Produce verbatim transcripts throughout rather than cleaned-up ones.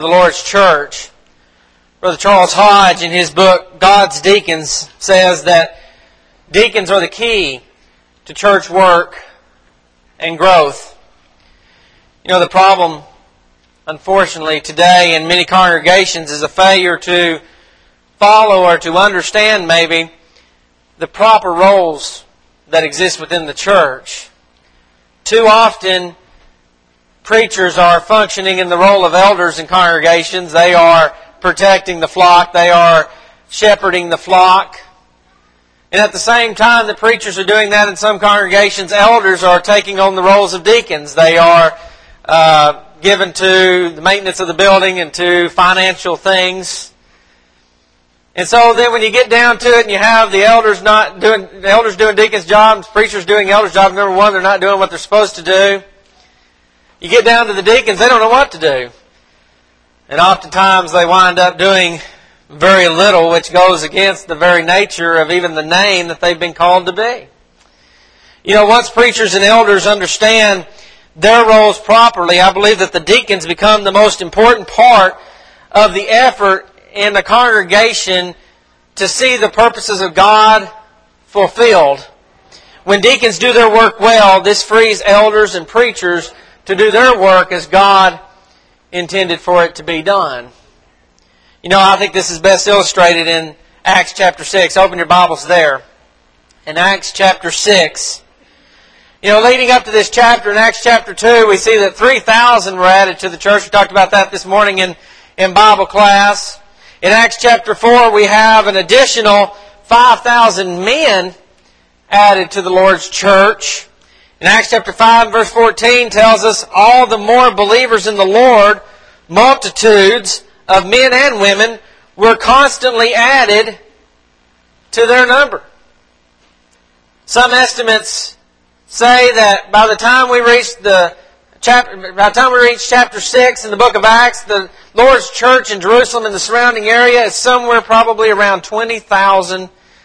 The Lord's Church. Brother Charles Hodge, in his book, God's Deacons, says that deacons are the key to church work and growth. You know, the problem, unfortunately, today in many congregations is a failure to follow or to understand, maybe, the proper roles that exist within the church. Too often, preachers are functioning in the role of elders in congregations. They are protecting the flock. They are shepherding the flock. And at the same time that preachers are doing that in some congregations, elders are taking on the roles of deacons. They are uh, given to the maintenance of the building and to financial things. And so then when you get down to it and you have the elders not doing, the elders doing deacons' jobs, preachers doing elders' jobs, number one, they're not doing what they're supposed to do. You get down to the deacons, they don't know what to do. And oftentimes they wind up doing very little, which goes against the very nature of even the name that they've been called to be. You know, once preachers and elders understand their roles properly, I believe that the deacons become the most important part of the effort in the congregation to see the purposes of God fulfilled. When deacons do their work well, this frees elders and preachers to do their work as God intended for it to be done. You know, I think this is best illustrated in Acts chapter six. Open your Bibles there. In Acts chapter six. You know, leading up to this chapter, in Acts chapter two, we see that three thousand were added to the church. We talked about that this morning in, in Bible class. In Acts chapter four, we have an additional five thousand men added to the Lord's church. In Acts chapter five, verse fourteen tells us, all the more believers in the Lord, multitudes of men and women, were constantly added to their number. Some estimates say that by the time we reach the chapter, by the time we reach chapter six in the book of Acts, the Lord's church in Jerusalem and the surrounding area is somewhere probably around twenty thousand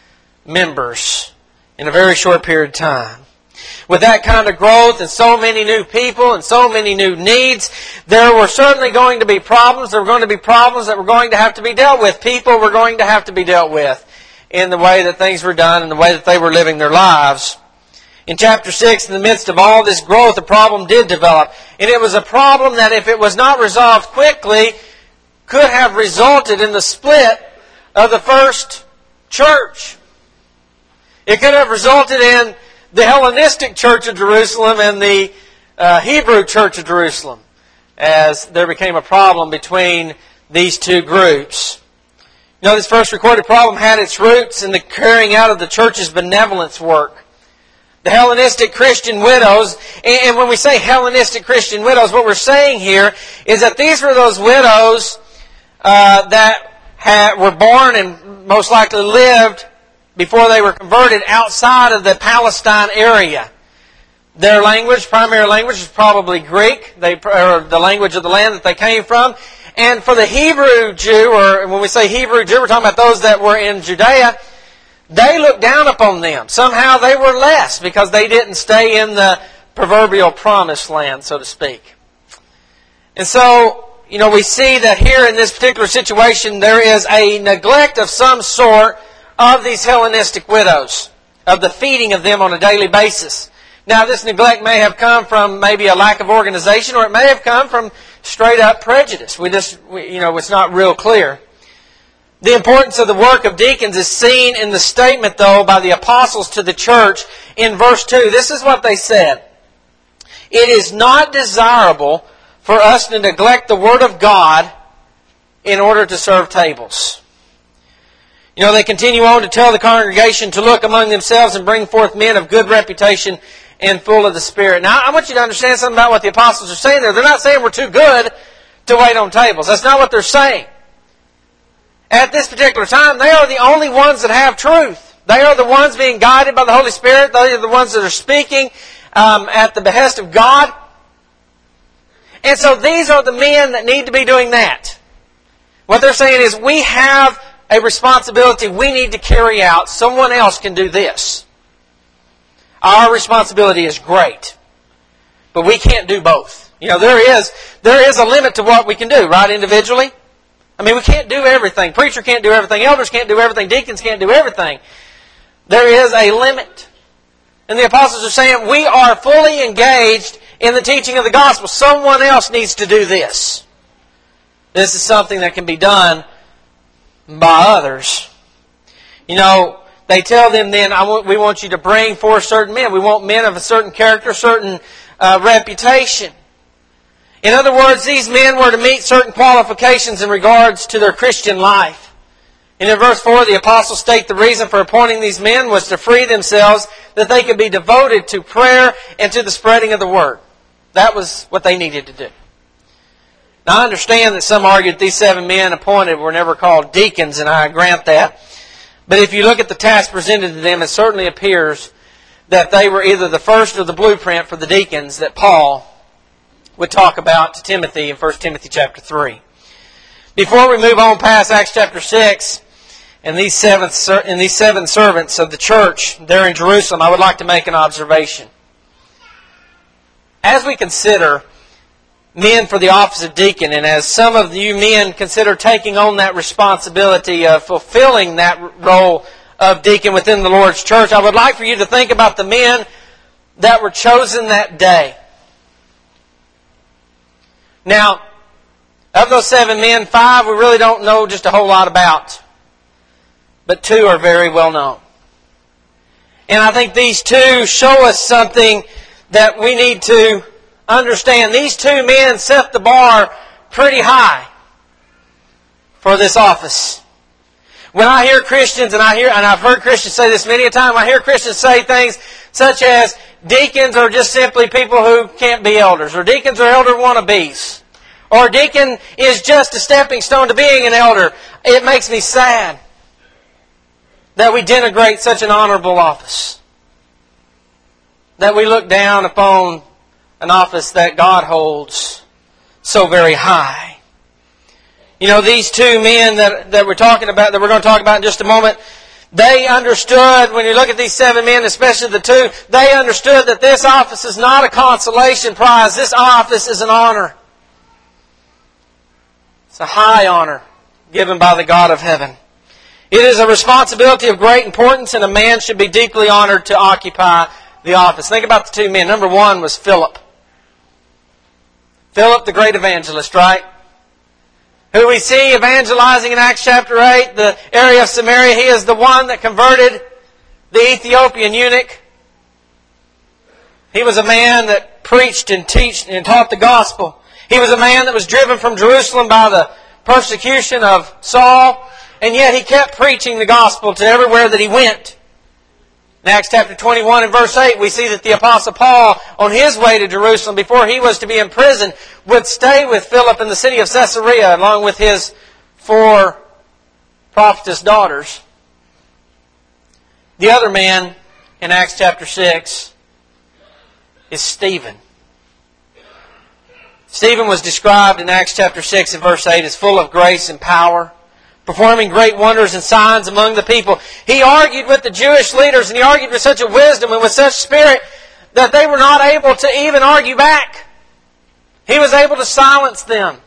members in a very short period of time. With that kind of growth and so many new people and so many new needs, there were certainly going to be problems. There were going to be problems that were going to have to be dealt with. People were going to have to be dealt with in the way that things were done and the way that they were living their lives. In chapter six, in the midst of all this growth, a problem did develop. And it was a problem that, if it was not resolved quickly, could have resulted in the split of the first church. It could have resulted in the Hellenistic Church of Jerusalem and the uh, Hebrew Church of Jerusalem, as there became a problem between these two groups. You know, this first recorded problem had its roots in the carrying out of the church's benevolence work. The Hellenistic Christian widows, and when we say Hellenistic Christian widows, what we're saying here is that these were those widows uh, that had, were born and most likely lived before they were converted outside of the Palestine area. Their language, primary language, is probably Greek, they, or the language of the land that they came from. And for the Hebrew Jew, or when we say Hebrew Jew, we're talking about those that were in Judea, they looked down upon them. Somehow they were less because they didn't stay in the proverbial promised land, so to speak. And so, you know, we see that here in this particular situation, there is a neglect of some sort of these Hellenistic widows, of the feeding of them on a daily basis. Now, this neglect may have come from maybe a lack of organization, or it may have come from straight up prejudice. We just, we, you know, it's not real clear. The importance of the work of deacons is seen in the statement, though, by the apostles to the church in verse two. This is what they said. It is not desirable for us to neglect the Word of God in order to serve tables. You know, they continue on to tell the congregation to look among themselves and bring forth men of good reputation and full of the Spirit. Now, I want you to understand something about what the apostles are saying there. They're not saying we're too good to wait on tables. That's not what they're saying. At this particular time, they are the only ones that have truth. They are the ones being guided by the Holy Spirit. They are the ones that are speaking um, at the behest of God. And so these are the men that need to be doing that. What they're saying is, we have a responsibility we need to carry out. Someone else can do this. Our responsibility is great, but we can't do both. You know, there is there is a limit to what we can do, right, individually? I mean, we can't do everything. Preacher can't do everything. Elders can't do everything. Deacons can't do everything. There is a limit. And the apostles are saying, we are fully engaged in the teaching of the gospel. Someone else needs to do this. This is something that can be done by others. You know, they tell them then, I want, we want you to bring forth certain men. We want men of a certain character, certain uh, reputation. In other words, these men were to meet certain qualifications in regards to their Christian life. And in verse four, the apostles state the reason for appointing these men was to free themselves that they could be devoted to prayer and to the spreading of the word. That was what they needed to do. Now I understand that some argue that these seven men appointed were never called deacons, and I grant that. But if you look at the task presented to them, it certainly appears that they were either the first or the blueprint for the deacons that Paul would talk about to Timothy in First Timothy chapter three. Before we move on past Acts chapter six and these seven, and these seven servants of the church there in Jerusalem, I would like to make an observation. As we consider men for the office of deacon, and as some of you men consider taking on that responsibility of fulfilling that role of deacon within the Lord's church, I would like for you to think about the men that were chosen that day. Now, of those seven men, five we really don't know just a whole lot about. But two are very well known. And I think these two show us something that we need to understand. These two men set the bar pretty high for this office. When I hear Christians, and I hear, and I've heard Christians say this many a time, I hear Christians say things such as, deacons are just simply people who can't be elders, or deacons are elder wannabes, or deacon is just a stepping stone to being an elder. It makes me sad that we denigrate such an honorable office, that we look down upon an office that God holds so very high. You know, these two men that, that we're talking about, that we're going to talk about in just a moment, they understood, when you look at these seven men, especially the two, they understood that this office is not a consolation prize. This office is an honor. It's a high honor given by the God of heaven. It is a responsibility of great importance, and a man should be deeply honored to occupy the office. Think about the two men. Number one was Philip. Philip, the great evangelist, right? Who we see evangelizing in Acts chapter eight, the area of Samaria. He is the one that converted the Ethiopian eunuch. He was a man that preached and taught and taught the gospel. He was a man that was driven from Jerusalem by the persecution of Saul, and yet he kept preaching the gospel to everywhere that he went. In Acts chapter twenty-one and verse eight, we see that the Apostle Paul, on his way to Jerusalem, before he was to be imprisoned, would stay with Philip in the city of Caesarea, along with his four prophetess daughters. The other man in Acts chapter six is Stephen. Stephen was described in Acts chapter six and verse eight as full of grace and power, performing great wonders and signs among the people. He argued with the Jewish leaders, and he argued with such a wisdom and with such spirit that they were not able to even argue back. He was able to silence them.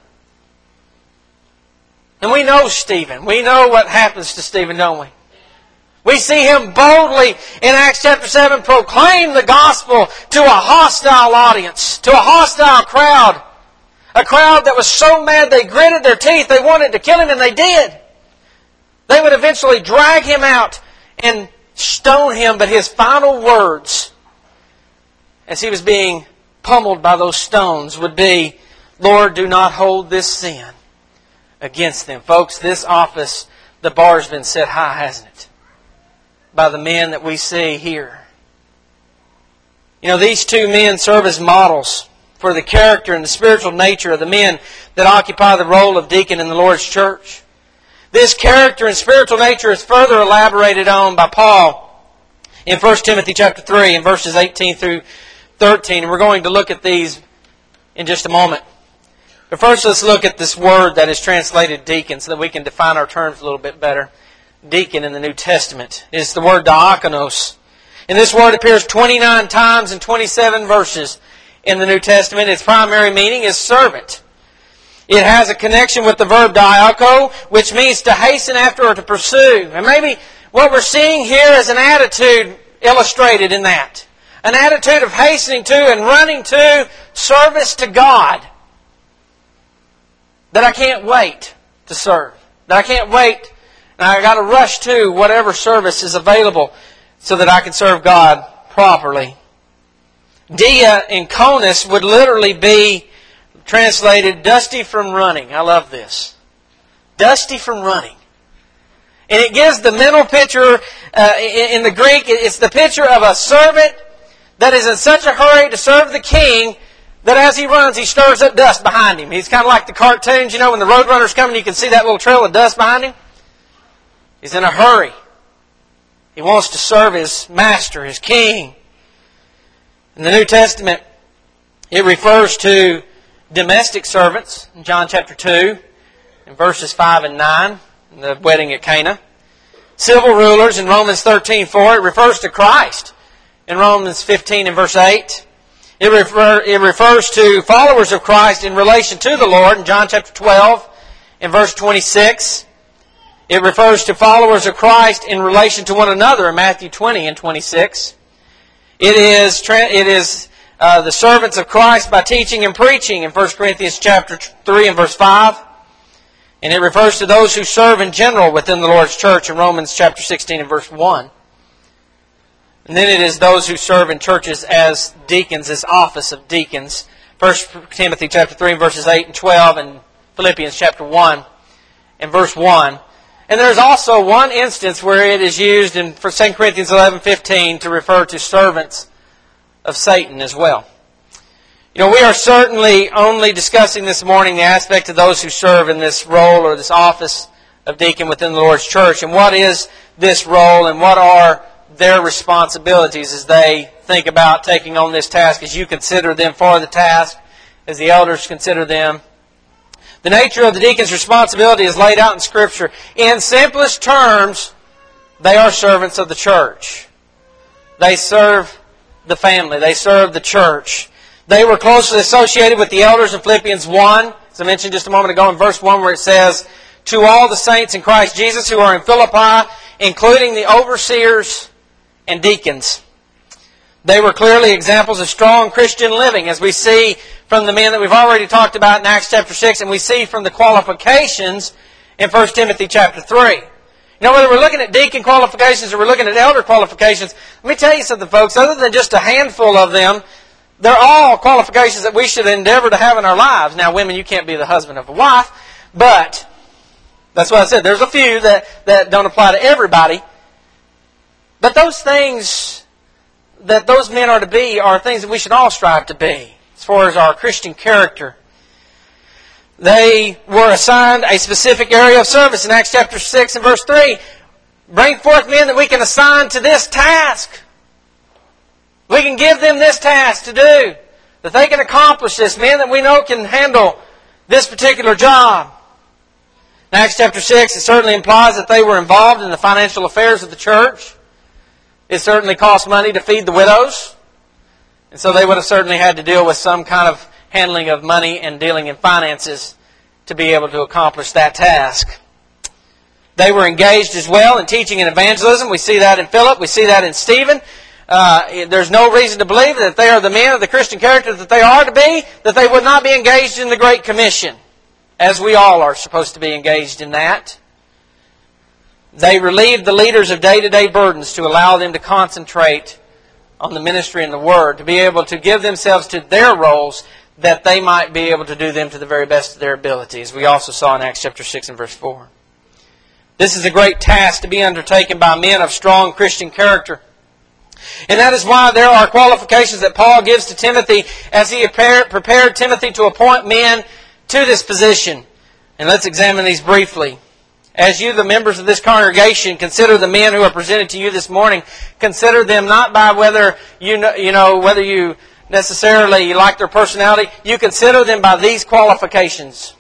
And we know Stephen. We know what happens to Stephen, don't we? We see him boldly in Acts chapter seven proclaim the gospel to a hostile audience, to a hostile crowd. A crowd that was so mad they gritted their teeth, they wanted to kill him, and they did. They would eventually drag him out and stone him, but his final words, as he was being pummeled by those stones, would be, Lord, do not hold this sin against them. Folks, this office, the bar's been set high, hasn't it? By the men that we see here. You know, these two men serve as models for the character and the spiritual nature of the men that occupy the role of deacon in the Lord's church. This character and spiritual nature is further elaborated on by Paul in First Timothy chapter three in verses eighteen through thirteen. And we're going to look at these in just a moment. But first let's look at this word that is translated deacon so that we can define our terms a little bit better. Deacon in the New Testament is the word diakonos. And this word appears twenty-nine times in twenty-seven verses in the New Testament. Its primary meaning is servant. It has a connection with the verb dioko, which means to hasten after or to pursue. And maybe what we're seeing here is an attitude illustrated in that. An attitude of hastening to and running to service to God. That I can't wait to serve. That I can't wait and I got to rush to whatever service is available so that I can serve God properly. Dia in conus would literally be translated dusty from running. I love this. Dusty from running. And it gives the mental picture, uh, in, in the Greek, it's the picture of a servant that is in such a hurry to serve the king that as he runs, he stirs up dust behind him. He's kind of like the cartoons, you know, when the Roadrunner's coming, you can see that little trail of dust behind him. He's in a hurry. He wants to serve his master, his king. In the New Testament, it refers to domestic servants in John chapter two, in verses five and nine, in the wedding at Cana. Civil rulers in Romans thirteen four. It refers to Christ in Romans fifteen and verse eight. It, refer, it refers to followers of Christ in relation to the Lord in John chapter twelve, in verse twenty-six. It refers to followers of Christ in relation to one another in Matthew twenty and twenty-six. It is it is uh, the servants of Christ by teaching and preaching in First Corinthians chapter three and verse five. And it refers to those who serve in general within the Lord's church in Romans chapter sixteen and verse one. And then it is those who serve in churches as deacons, as office of deacons. First Timothy chapter three and verses eight and twelve, and Philippians chapter one and verse one. And there's also one instance where it is used in Second Corinthians eleven fifteen to refer to servants of Satan as well. You know, we are certainly only discussing this morning the aspect of those who serve in this role or this office of deacon within the Lord's church. And what is this role and what are their responsibilities as they think about taking on this task, as you consider them for the task, as the elders consider them. The nature of the deacon's responsibility is laid out in Scripture. In simplest terms, they are servants of the church. They serve the family. They serve the church. They were closely associated with the elders in Philippians one, as I mentioned just a moment ago in verse one, where it says, "To all the saints in Christ Jesus who are in Philippi, including the overseers and deacons." They were clearly examples of strong Christian living, as we see from the men that we've already talked about in Acts chapter six, and we see from the qualifications in First Timothy chapter three. You know, whether we're looking at deacon qualifications or we're looking at elder qualifications, let me tell you something, folks. Other than just a handful of them, they're all qualifications that we should endeavor to have in our lives. Now, women, you can't be the husband of a wife, but that's what I said. There's a few that, that don't apply to everybody. But those things that those men are to be are things that we should all strive to be as far as our Christian character. They were assigned a specific area of service in Acts chapter six and verse three. Bring forth men that we can assign to this task. We can give them this task to do, that they can accomplish this. Men that we know can handle this particular job. In Acts chapter six, it certainly implies that they were involved in the financial affairs of the church. It certainly cost money to feed the widows. And so they would have certainly had to deal with some kind of handling of money and dealing in finances to be able to accomplish that task. They were engaged as well in teaching and evangelism. We see that in Philip. We see that in Stephen. Uh, there's no reason to believe that if they are the men of the Christian character that they are to be, that they would not be engaged in the Great Commission, as we all are supposed to be engaged in that. They relieved the leaders of day-to-day burdens to allow them to concentrate on the ministry and the Word, to be able to give themselves to their roles that they might be able to do them to the very best of their abilities. We also saw in Acts chapter six and verse four. This is a great task to be undertaken by men of strong Christian character. And that is why there are qualifications that Paul gives to Timothy as he prepared Timothy to appoint men to this position. And let's examine these briefly. As you, the members of this congregation, consider the men who are presented to you this morning, consider them not by whether you know, you know whether you necessarily like their personality. You consider them by these qualifications.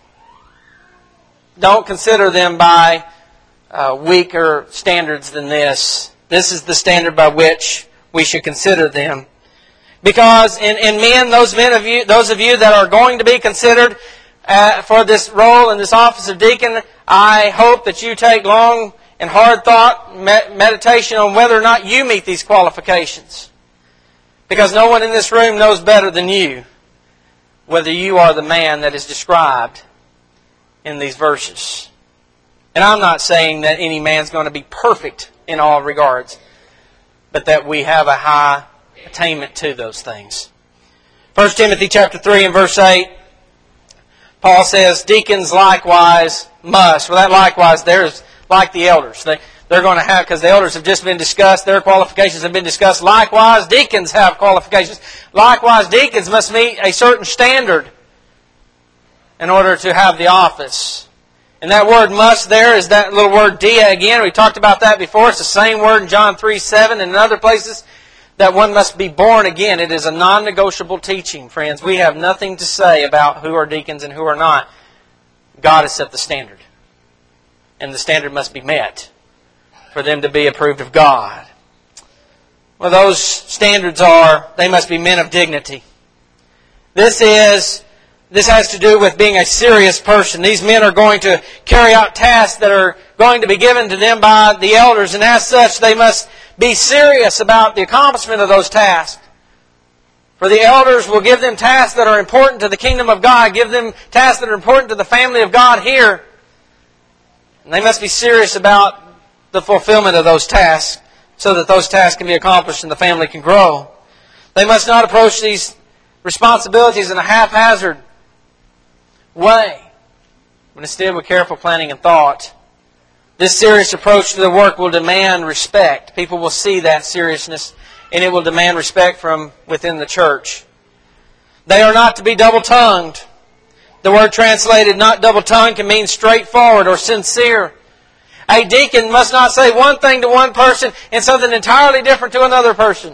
Don't consider them by uh, weaker standards than this. This is the standard by which we should consider them. Because in, in men, those men of you, those of you that are going to be considered uh, for this role in this office of deacon, I hope that you take long and hard thought, med- meditation on whether or not you meet these qualifications. Because no one in this room knows better than you whether you are the man that is described in these verses. And I'm not saying that any man's going to be perfect in all regards, but that we have a high attainment to those things. First Timothy chapter three and verse eight, Paul says, deacons likewise must. Well, that likewise there is like the elders. They, they're going to have, because the elders have just been discussed, their qualifications have been discussed. Likewise, deacons have qualifications. Likewise, deacons must meet a certain standard in order to have the office. And that word must there is that little word dia again. We talked about that before. It's the same word in John three seven and in other places, that one must be born again. It is a non-negotiable teaching, friends. We have nothing to say about who are deacons and who are not. God has set the standard. And the standard must be met for them to be approved of God. Well, those standards are, they must be men of dignity. This is, this has to do with being a serious person. These men are going to carry out tasks that are going to be given to them by the elders, and as such, they must be serious about the accomplishment of those tasks. For the elders will give them tasks that are important to the kingdom of God, give them tasks that are important to the family of God here. And they must be serious about the fulfillment of those tasks so that those tasks can be accomplished and the family can grow. They must not approach these responsibilities in a haphazard way, but instead with careful planning and thought. This serious approach to the work will demand respect. People will see that seriousness, and it will demand respect from within the church. They are not to be double-tongued. The word translated not double-tongued can mean straightforward or sincere. A deacon must not say one thing to one person and something entirely different to another person.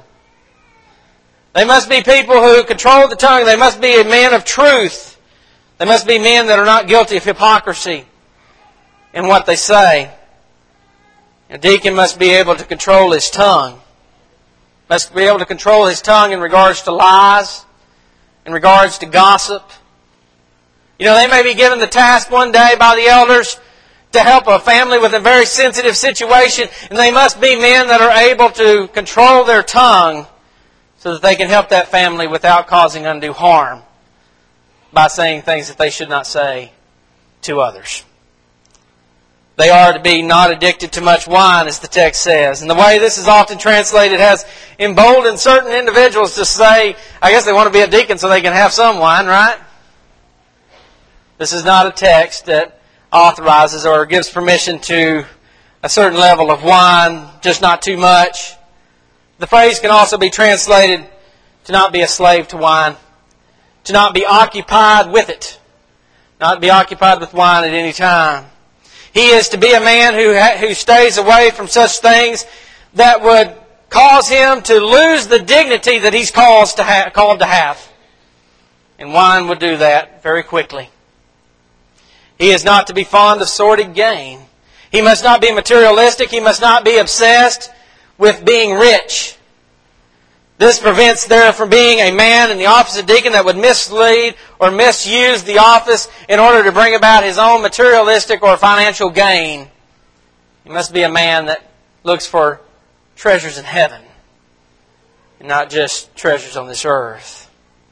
They must be people who control the tongue. They must be a man of truth. They must be men that are not guilty of hypocrisy in what they say. A deacon must be able to control his tongue. Must be able to control his tongue in regards to lies, in regards to gossip. You know, they may be given the task one day by the elders to help a family with a very sensitive situation, and they must be men that are able to control their tongue so that they can help that family without causing undue harm by saying things that they should not say to others. They are to be not addicted to much wine, as the text says. And the way this is often translated has emboldened certain individuals to say, I guess they want to be a deacon so they can have some wine, right? This is not a text that authorizes or gives permission to a certain level of wine, just not too much. The phrase can also be translated to not be a slave to wine, to not be occupied with it, not be occupied with wine at any time. He is to be a man who ha- who stays away from such things that would cause him to lose the dignity that he's called to, ha- called to have. And wine would do that very quickly. He is not to be fond of sordid gain. He must not be materialistic. He must not be obsessed with being rich. This prevents there from being a man in the office of deacon that would mislead or misuse the office in order to bring about his own materialistic or financial gain. He must be a man that looks for treasures in heaven and not just treasures on this earth.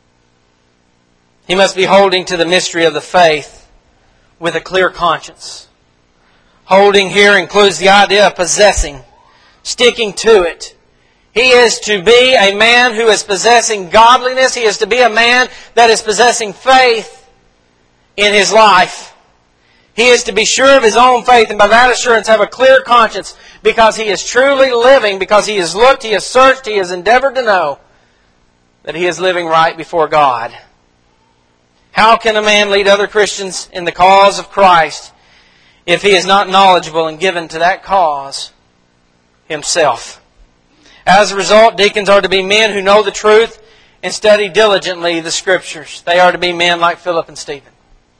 He must be holding to the mystery of the faith with a clear conscience. Holding here includes the idea of possessing, sticking to it. He is to be a man who is possessing godliness. He is to be a man that is possessing faith in his life. He is to be sure of his own faith, and by that assurance have a clear conscience, because he is truly living, because he has looked, he has searched, he has endeavored to know that he is living right before God. How can a man lead other Christians in the cause of Christ if he is not knowledgeable and given to that cause himself? As a result, deacons are to be men who know the truth and study diligently the Scriptures. They are to be men like Philip and Stephen.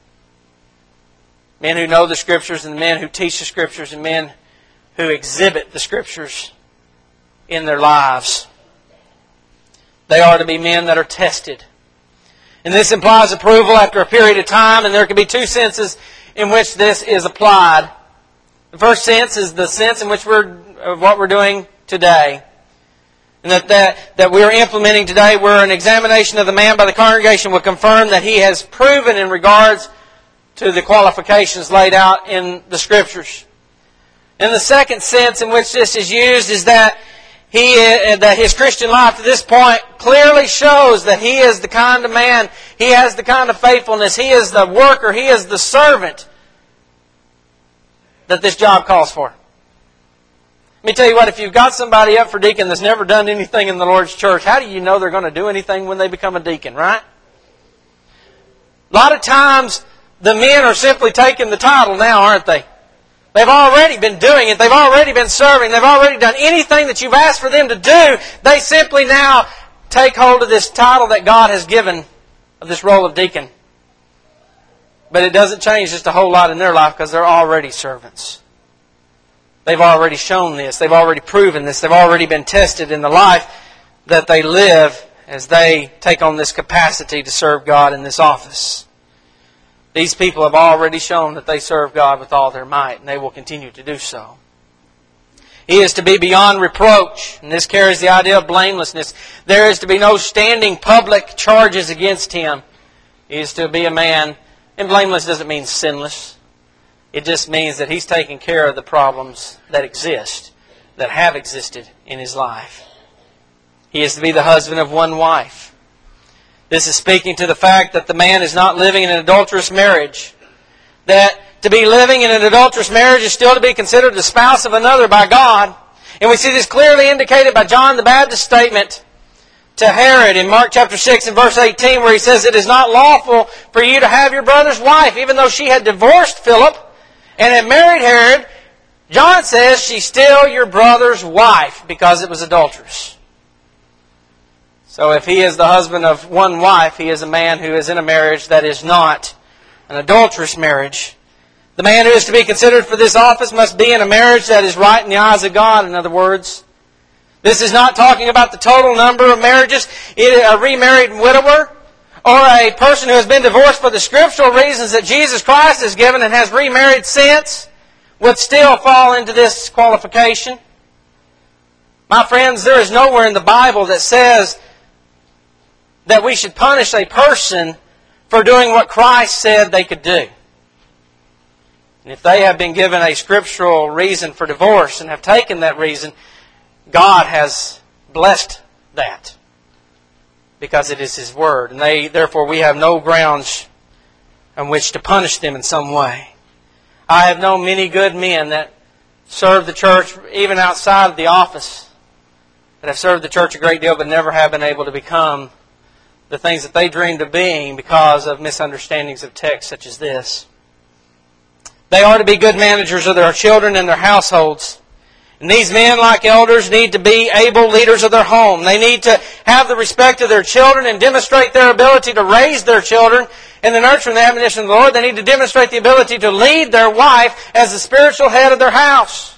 Men who know the Scriptures and men who teach the Scriptures and men who exhibit the Scriptures in their lives. They are to be men that are tested. And this implies approval after a period of time, and there can be two senses in which this is applied. The first sense is the sense in which we're of what we're doing today. And that, that, that we are implementing today, where an examination of the man by the congregation will confirm that he has proven in regards to the qualifications laid out in the Scriptures. And the second sense in which this is used is that he that his Christian life to this point clearly shows that he is the kind of man, he has the kind of faithfulness, he is the worker, he is the servant that this job calls for. Let me tell you what, if you've got somebody up for deacon that's never done anything in the Lord's church, how do you know they're going to do anything when they become a deacon, right? A lot of times, the men are simply taking the title now, aren't they? They've already been doing it. They've already been serving. They've already done anything that you've asked for them to do. They simply now take hold of this title that God has given of this role of deacon. But it doesn't change just a whole lot in their life because they're already servants. They've already shown this. They've already proven this. They've already been tested in the life that they live as they take on this capacity to serve God in this office. These people have already shown that they serve God with all their might, and they will continue to do so. He is to be beyond reproach, and this carries the idea of blamelessness. There is to be no standing public charges against him. He is to be a man, and blameless doesn't mean sinless. It just means that he's taking care of the problems that exist, that have existed in his life. He is to be the husband of one wife. This is speaking to the fact that the man is not living in an adulterous marriage. That to be living in an adulterous marriage is still to be considered the spouse of another by God. And we see this clearly indicated by John the Baptist's statement to Herod in Mark chapter six and verse eighteen, where he says, "It is not lawful for you to have your brother's wife." Even though she had divorced Philip and had married Herod, John says she's still your brother's wife because it was adulterous. So if he is the husband of one wife, he is a man who is in a marriage that is not an adulterous marriage. The man who is to be considered for this office must be in a marriage that is right in the eyes of God, in other words. This is not talking about the total number of marriages. A remarried widower or a person who has been divorced for the scriptural reasons that Jesus Christ has given and has remarried since would still fall into this qualification. My friends, there is nowhere in the Bible that says that we should punish a person for doing what Christ said they could do. And if they have been given a scriptural reason for divorce and have taken that reason, God has blessed that because it is His Word. And they, therefore we have no grounds on which to punish them in some way. I have known many good men that serve the church even outside of the office, that have served the church a great deal but never have been able to become the things that they dreamed of being because of misunderstandings of text such as this. They are to be good managers of their children and their households. And these men, like elders, need to be able leaders of their home. They need to have the respect of their children and demonstrate their ability to raise their children in the nurture and the admonition of the Lord. They need to demonstrate the ability to lead their wife as the spiritual head of their house.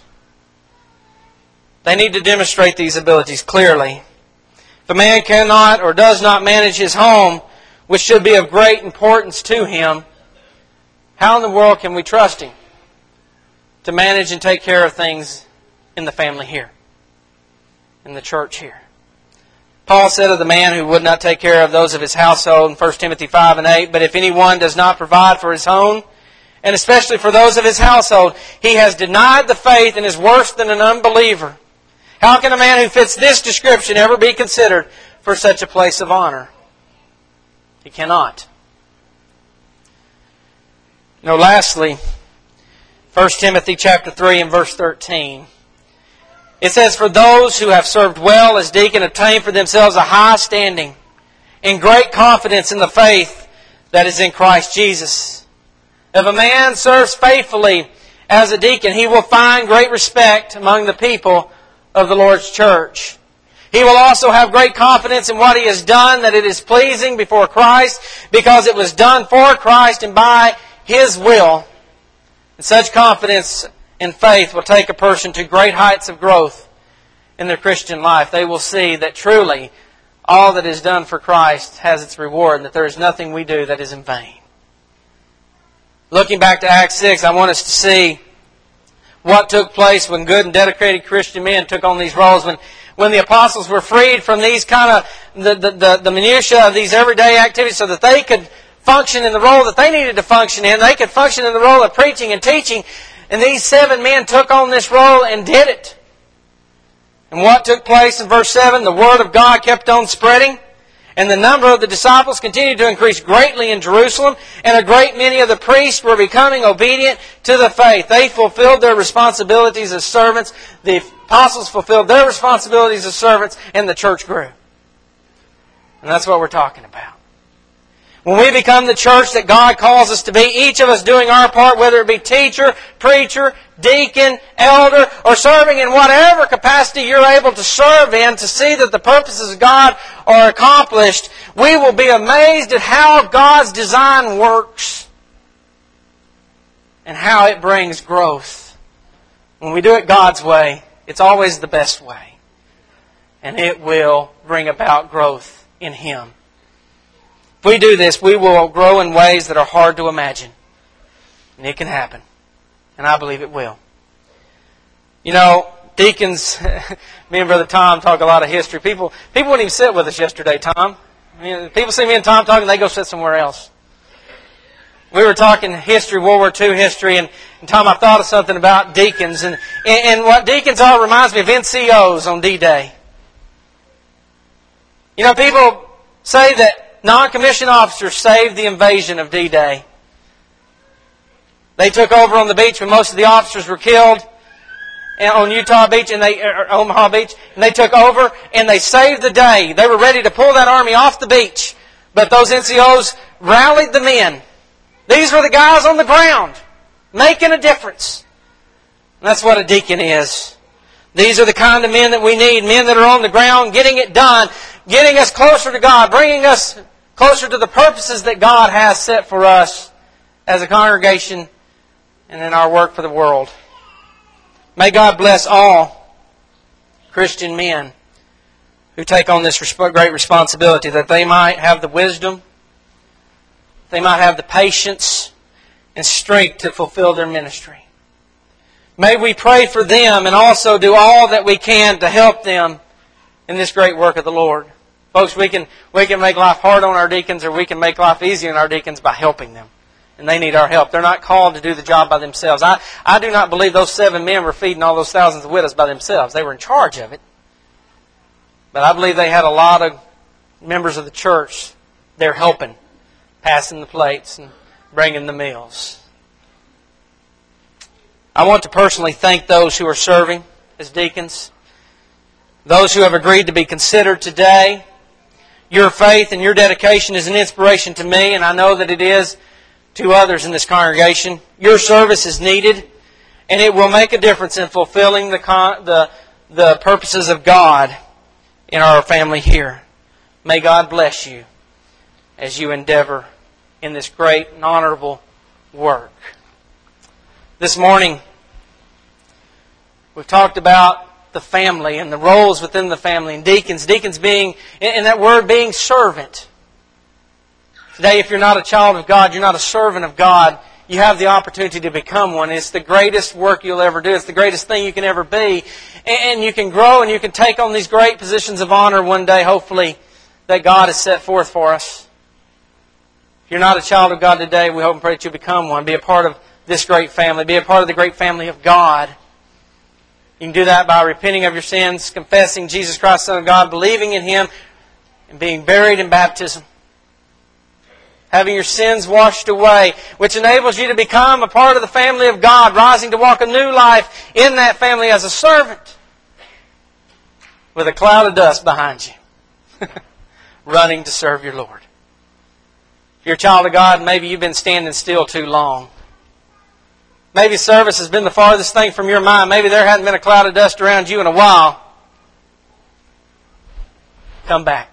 They need to demonstrate these abilities clearly. If a man cannot or does not manage his home, which should be of great importance to him, how in the world can we trust him to manage and take care of things in the family here, in the church here? Paul said of the man who would not take care of those of his household in First Timothy five and eight, "But if anyone does not provide for his own, and especially for those of his household, he has denied the faith and is worse than an unbeliever." How can a man who fits this description ever be considered for such a place of honor? He cannot. Now, lastly, First Timothy chapter three and verse thirteen. It says, "For those who have served well as deacon obtain for themselves a high standing and great confidence in the faith that is in Christ Jesus." If a man serves faithfully as a deacon, he will find great respect among the people of the Lord's church. He will also have great confidence in what he has done, that it is pleasing before Christ, because it was done for Christ and by His will. And such confidence and faith will take a person to great heights of growth in their Christian life. They will see that truly all that is done for Christ has its reward, and that there is nothing we do that is in vain. Looking back to Acts six, I want us to see what took place when good and dedicated Christian men took on these roles. When, when the apostles were freed from these kind of, the, the, the, the minutiae of these everyday activities so that they could function in the role that they needed to function in. They could function in the role of preaching and teaching. And these seven men took on this role and did it. And what took place in verse seven? The Word of God kept on spreading. And the number of the disciples continued to increase greatly in Jerusalem, and a great many of the priests were becoming obedient to the faith. They fulfilled their responsibilities as servants. The apostles fulfilled their responsibilities as servants, and the church grew. And that's what we're talking about. When we become the church that God calls us to be, each of us doing our part, whether it be teacher, preacher, deacon, elder, or serving in whatever capacity you're able to serve in to see that the purposes of God are accomplished, we will be amazed at how God's design works and how it brings growth. When we do it God's way, it's always the best way. And it will bring about growth in Him. If we do this, we will grow in ways that are hard to imagine. And it can happen. And I believe it will. You know, deacons, me and Brother Tom talk a lot of history. People people wouldn't even sit with us yesterday, Tom. I mean, people see me and Tom talking, they go sit somewhere else. We were talking history, World War Two history, and, and Tom, I thought of something about deacons. And, and, and what deacons are reminds me of N C Os on D-Day. You know, people say that non-commissioned officers saved the invasion of D-Day. They took over on the beach when most of the officers were killed on Utah Beach and they or Omaha Beach, and they took over and they saved the day. They were ready to pull that army off the beach, but those N C Os rallied the men. These were the guys on the ground making a difference. And that's what a deacon is. These are the kind of men that we need, men that are on the ground getting it done, getting us closer to God, bringing us closer to the purposes that God has set for us as a congregation and in our work for the world. May God bless all Christian men who take on this great responsibility, that they might have the wisdom, they might have the patience and strength to fulfill their ministry. May we pray for them and also do all that we can to help them in this great work of the Lord. Folks, we can we can make life hard on our deacons, or we can make life easy on our deacons by helping them. And they need our help. They're not called to do the job by themselves. I, I do not believe those seven men were feeding all those thousands of widows by themselves. They were in charge of it. But I believe they had a lot of members of the church there helping, passing the plates and bringing the meals. I want to personally thank those who are serving as deacons, those who have agreed to be considered today. Your faith and your dedication is an inspiration to me, and I know that it is to others in this congregation. Your service is needed, and it will make a difference in fulfilling the con- the the purposes of God in our family here. May God bless you as you endeavor in this great and honorable work. This morning, we've talked about the family and the roles within the family, and deacons, deacons being, and that word being servant. Today, if you're not a child of God, you're not a servant of God, you have the opportunity to become one. It's the greatest work you'll ever do. It's the greatest thing you can ever be. And you can grow and you can take on these great positions of honor one day, hopefully, that God has set forth for us. If you're not a child of God today, we hope and pray that you become one. Be a part of this great family. Be a part of the great family of God. You can do that by repenting of your sins, confessing Jesus Christ, Son of God, believing in Him, and being buried in baptism. Having your sins washed away, which enables you to become a part of the family of God, rising to walk a new life in that family as a servant, with a cloud of dust behind you, running to serve your Lord. If you're a child of God, maybe you've been standing still too long. Maybe service has been the farthest thing from your mind. Maybe there hasn't been a cloud of dust around you in a while. Come back.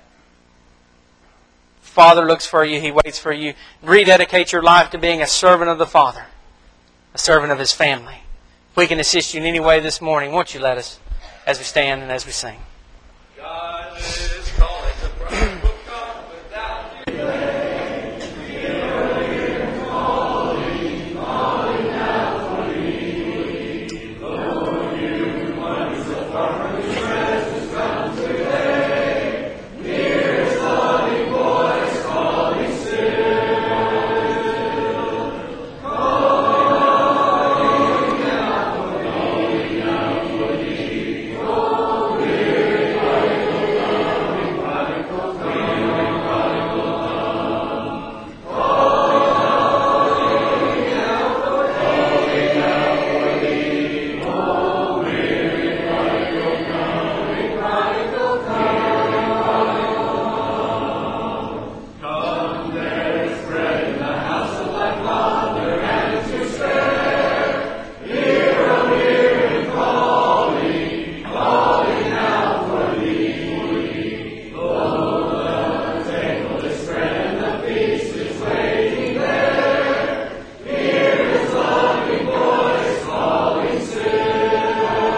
Father looks for you. He waits for you. Rededicate your life to being a servant of the Father, a servant of His family. If we can assist you in any way this morning, won't you let us as we stand and as we sing.